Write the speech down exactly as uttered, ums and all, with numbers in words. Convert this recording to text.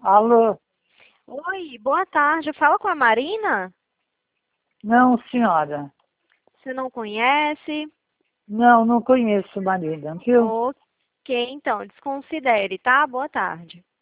Alô? Oi, boa tarde. Fala com a Marina? Não, senhora. Você não conhece? Não, não conheço Marina, viu? Ok, então, desconsidere, tá? Boa tarde.